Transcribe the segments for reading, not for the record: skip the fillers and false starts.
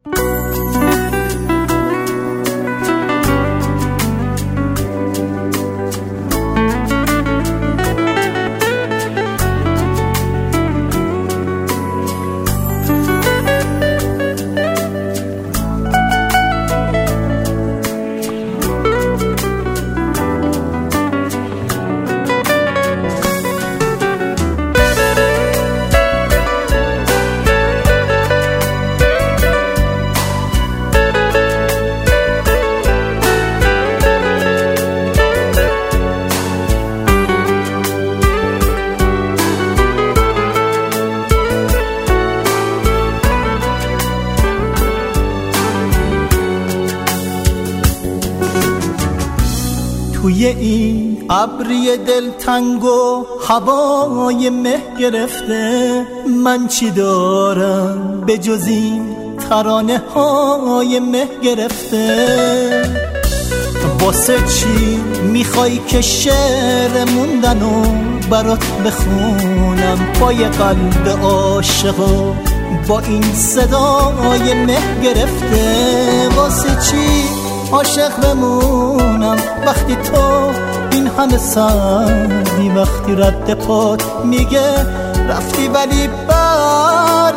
توی این ابری دلتنگ و هوای مه گرفته، من چی دارم به جز این ترانه های مه گرفته؟ واسه چی میخوای که شعر موندنو برات بخونم با یه قلب عاشقو با این صدای مه گرفته؟ واسه چی عاشق بمونم وقتی تو این همه سردی، وقتی رد پات میگه رفتی ولی بر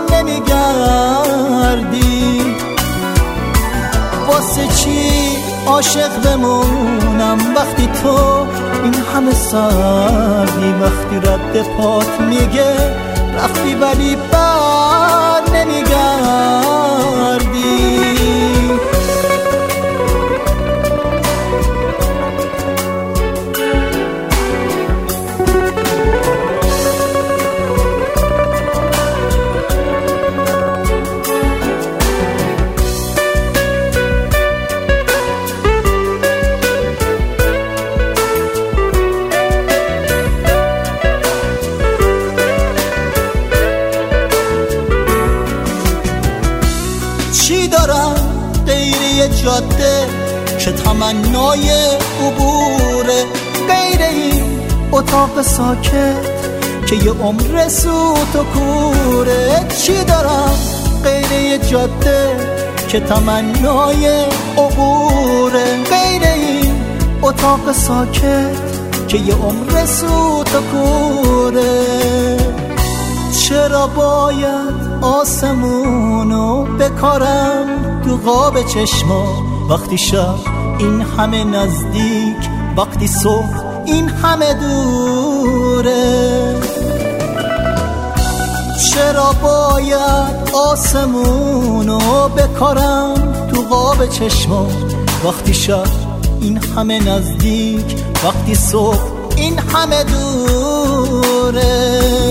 نمیگردی؟ واسه چی عاشق بمونم وقتی تو این همه سردی، وقتی رد پات میگه رفتی ولی بر نمیگردی؟ چی دارم غیر جاده که تمنای عبوره، غیر این اتاق ساکت که یه عمر سوت و کوره؟ چی دارم غیر جاده که تمنای عبوره، غیر این اتاق ساکت که یه عمر سوت و کوره؟ چرا باید آسمونو بکارم تو قاب چشما وقتی شب این همه نزدیک، وقتی صبح این همه دوره؟ چرا باید آسمونو بکارم تو قاب چشما وقتی شب این همه نزدیک، وقتی صبح این همه دوره؟